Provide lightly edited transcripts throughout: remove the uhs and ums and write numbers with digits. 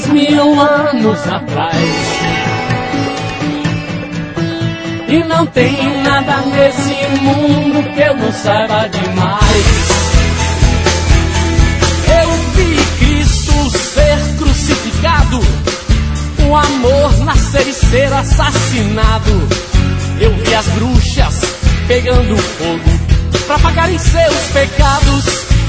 10.000 anos atrás. E não tem nada nesse mundo que eu não saiba demais. Eu vi Cristo ser crucificado, o amor nascer e ser assassinado. Eu vi as bruxas pegando fogo pra pagarem seus pecados.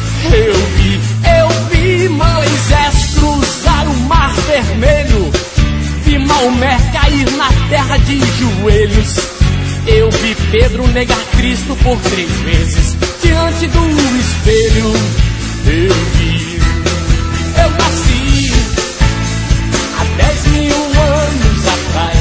Eu vi Moisés cruzar o mar vermelho. Vi Maomé cair na terra de joelhos. Eu vi Pedro negar Cristo por 3 vezes diante do espelho. Eu nasci há 10.000 anos atrás.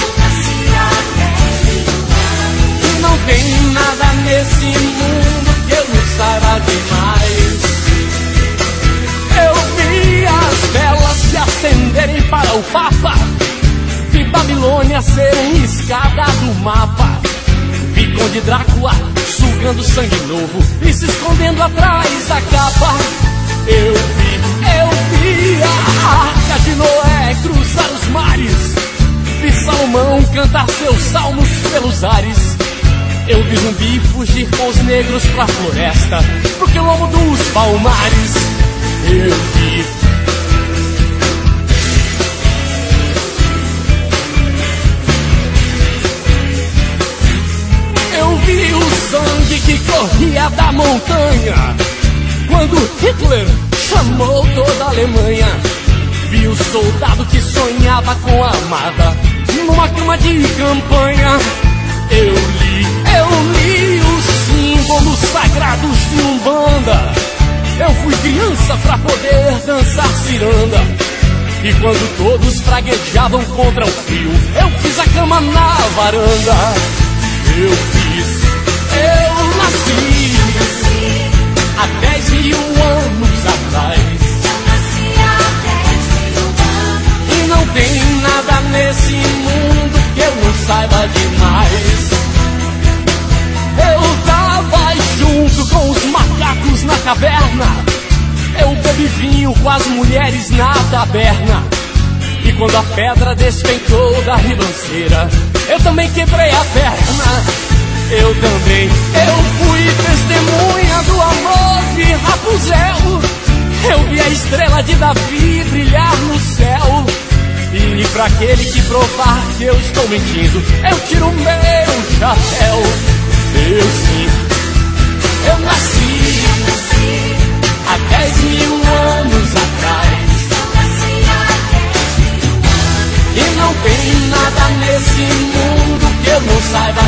E não tem nada nesse mundo que eu não saiba demais. Eu vi as velas se acenderem para o Papa. Vi Babilônia ser riscada do mapa. Vi Conde Drácula sugando sangue novo e se escondendo atrás da capa. Eu vi a arca de Noé cruzar os mares. Vi Salomão cantar seus salmos pelos ares. Eu vi zumbi fugir com os negros pra floresta, pro quilombo dos palmares. Eu vi o sangue que corria da montanha quando Hitler chamou toda a Alemanha. Vi o soldado que sonhava com a amada numa cama de campanha. Eu li os símbolos sagrados de Umbanda. Eu fui criança pra poder dançar ciranda. E quando todos praguejavam contra o frio, eu fiz a cama na varanda. Eu nasci há 10.000 anos atrás. E não tem nada nesse mundo que eu não saiba demais. Eu tava junto com os macacos na caverna. Eu bebi vinho com as mulheres na taberna. E quando a pedra despencou da ribanceira, eu também quebrei a perna. Eu fui testemunha do amor de Rapunzel. Eu vi a estrela de Davi brilhar no céu. E pra aquele que provar que eu estou mentindo, eu tiro o meu chapéu. Eu nasci há 10.000 anos atrás. E não tem nada nesse mundo que eu não saiba